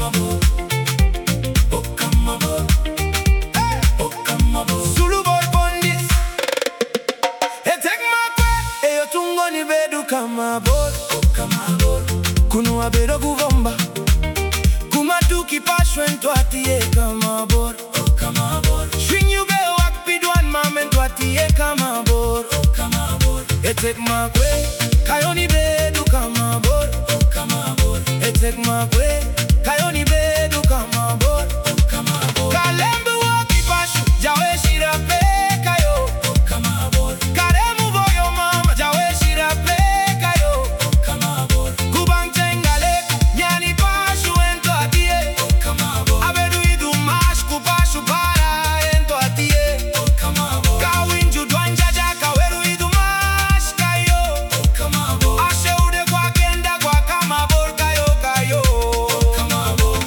aboard. Oh, come aboard. Hey, oh, come aboard. Zulu boy Bondis. Hey, take my way. Hey, yo tungo ni bedu, come aboard. Oh, come aboard. Kunu abedo kuvomba. Kumatuki pashwen tuatie, come aboard. Oh, come aboard. Swing you be wak pidwan mamen tuatie, come aboard. Oh, come aboard. Hey, take my way. Kayoni bedu, come aboard. Oh, come aboard. Hey, take my way. Kayoni bedu, come aboard. Oh, come aboard. Kalembe waki pashu, jawe shirape kayo. Oh, come aboard. Karemu voyo mama, jawe shirape kayo. Oh, come aboard. Kubang tengale, nyani pashu ento atie. Oh, come aboard. Abedu idu mash kupashu para ento atie. Oh, come aboard. Kawinju dwanjaja kaweru idu mash kayo. Oh, come aboard. Ashe ude kwa kenda kwa come aboard kayo kayo. Oh, come aboard.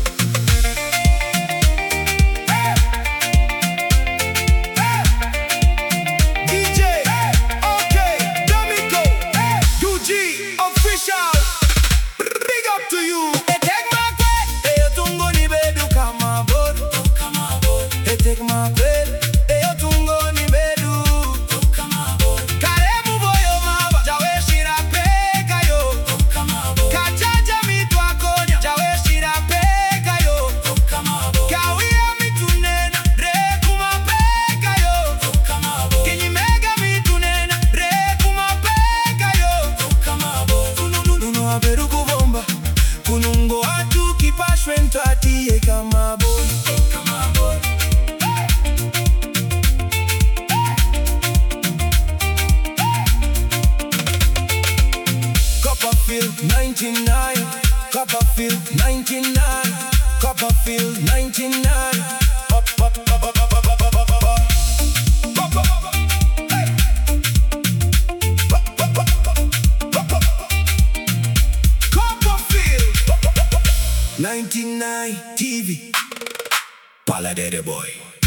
Hey. Hey. DJ, hey. Okay, Domingo, hey. UG official. Big up to you. Hey, take my way. Hey, yo tungo ni bedu, come aboard. Oh, come aboard. Hey, take my way. Hey, yo tungo ni bedu. Oh, come aboard. Karemu voyo maba, jawe shirape kayo. Oh, come aboard. Kachaja mitwa konya, jawe shirape kayo. Oh, come aboard. Kawia mitunena, rekuma pe kayo. Oh, come aboard. Kinyimega mitunena, rekuma pe kayo. Oh, come aboard. Nuno abedu kuvomba. Kunungo atu kipashwen tuatie, come aboard. Oh, come aboard. Copperfield 99, Copperfield 99, Copperfield 99. Up, up, up, up, up, up, up, up, up, up. Up, up, up, up. Hey. Up, up, up, up, up, up. Copperfield 99 TV. Paladere boy.